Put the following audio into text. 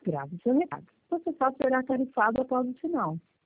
Grave seu recado. Você só será tarifado após o sinal.